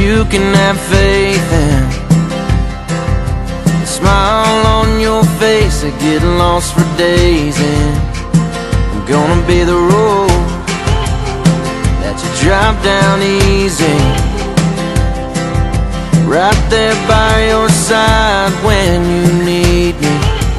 you can have faith in. The smile on your face, I get lost for days, and I'm gonna be the road that you drive down easy, right there by your side when you need me.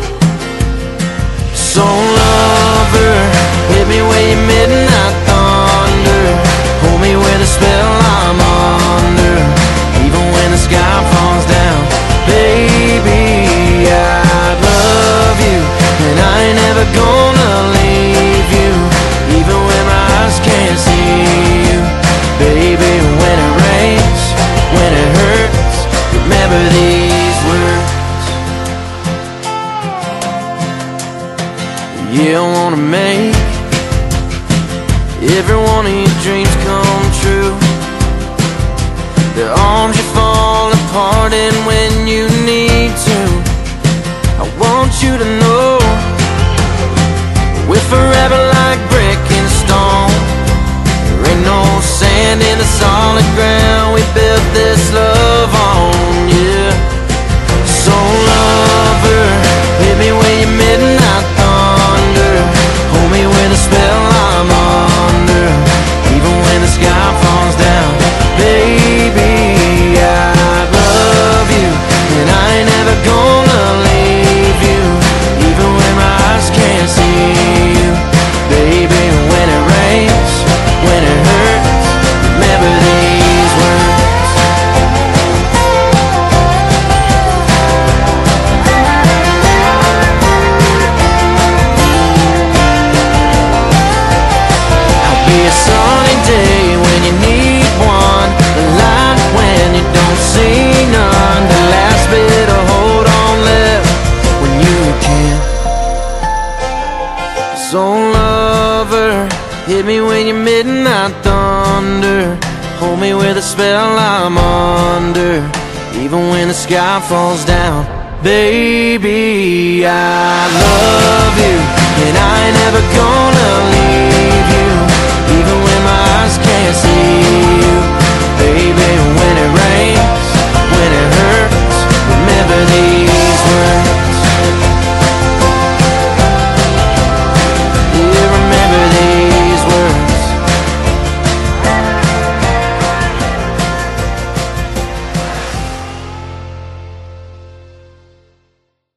So lover, hit me with your midnight thunder, hold me with a spell I'm under, even when the sky falls down. Baby, I love you, and I ain't never gonna leave you, even when my eyes can't see you. Baby, when it rains, when it hurts, remember these words. Yeah, I wanna make every one of your dreams come true. The arms you fall apart in when you need to. I want you to know we're forever like brick and stone. There ain't no sand in the solid ground we built this love on, yeah. So lover, hit me with your midnight thunder, hold me with a spell I'm under, even when the sky falls down. Baby, I love you, and I ain't never gonna leave you, even when my eyes can't see you. Baby, when it rains, when it hurts, remember these words. I'll be a sunny day when you need one, the light when you don't see none, the last bit of hold on left when you can. So lover, hit me with your midnight thunder, hold me with a spell I'm under, even when the sky falls down. Baby, I love you, and I ain't never gonna leave you, even when my eyes can't see you. Baby,